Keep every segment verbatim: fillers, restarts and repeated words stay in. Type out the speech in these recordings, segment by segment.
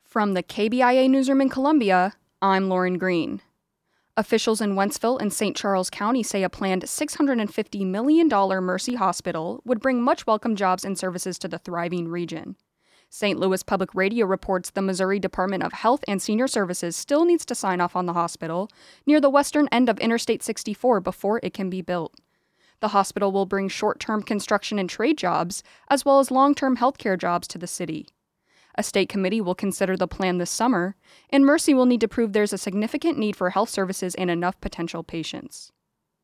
From the K B I A newsroom in Columbia, I'm Lauren Green. Officials in Wentzville and Saint Charles County say a planned six hundred fifty million dollars Mercy Hospital would bring much welcome jobs and services to the thriving region. Saint Louis Public Radio reports the Missouri Department of Health and Senior Services still needs to sign off on the hospital near the western end of Interstate sixty-four before it can be built. The hospital will bring short-term construction and trade jobs, as well as long-term healthcare jobs to the city. A state committee will consider the plan this summer, and Mercy will need to prove there's a significant need for health services and enough potential patients.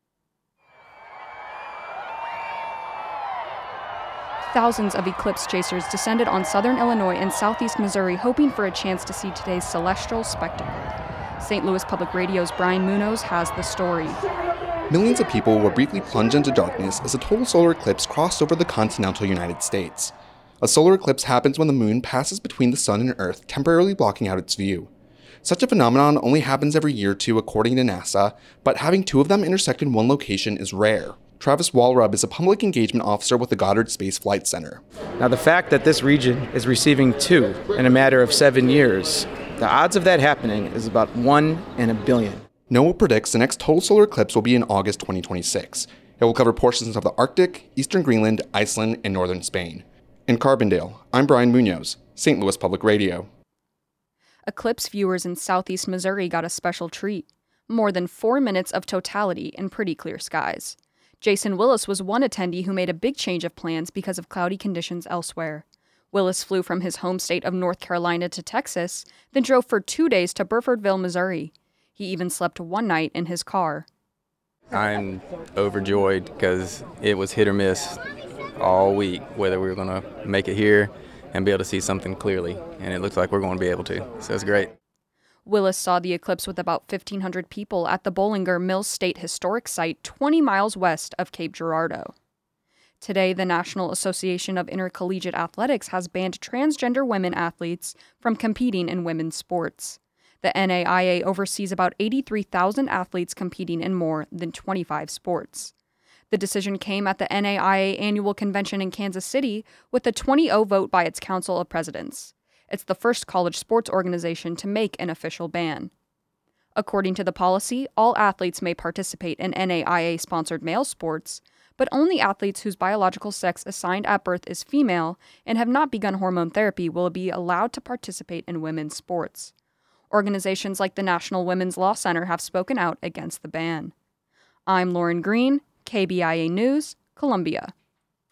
Thousands of eclipse chasers descended on southern Illinois and southeast Missouri hoping for a chance to see today's celestial spectacle. Saint Louis Public Radio's Brian Munoz has the story. Millions of people were briefly plunged into darkness as a total solar eclipse crossed over the continental United States. A solar eclipse happens when the moon passes between the sun and Earth, temporarily blocking out its view. Such a phenomenon only happens every year or two according to NASA, but having two of them intersect in one location is rare. Travis Walrub is a public engagement officer with the Goddard Space Flight Center. Now, the fact that this region is receiving two in a matter of seven years, the odds of that happening is about one in a billion. NOAA predicts the next total solar eclipse will be in August twenty twenty-six. It will cover portions of the Arctic, eastern Greenland, Iceland, and northern Spain. In Carbondale, I'm Brian Munoz, Saint Louis Public Radio. Eclipse viewers in southeast Missouri got a special treat. More than four minutes of totality in pretty clear skies. Jason Willis was one attendee who made a big change of plans because of cloudy conditions elsewhere. Willis flew from his home state of North Carolina to Texas, then drove for two days to Burfordville, Missouri. He even slept one night in his car. I'm overjoyed because it was hit or miss all week, whether we were going to make it here and be able to see something clearly. And it looks like we're going to be able to. So it's great. Willis saw the eclipse with about fifteen hundred people at the Bollinger Mills State Historic Site twenty miles west of Cape Girardeau. Today, the National Association of Intercollegiate Athletics has banned transgender women athletes from competing in women's sports. The N A I A oversees about eighty-three thousand athletes competing in more than twenty-five sports. The decision came at the N A I A annual convention in Kansas City with a twenty oh vote by its Council of Presidents. It's the first college sports organization to make an official ban. According to the policy, all athletes may participate in N A I A-sponsored male sports, but only athletes whose biological sex assigned at birth is female and have not begun hormone therapy will be allowed to participate in women's sports. Organizations like the National Women's Law Center have spoken out against the ban. I'm Lauren Green, K B I A News, Columbia.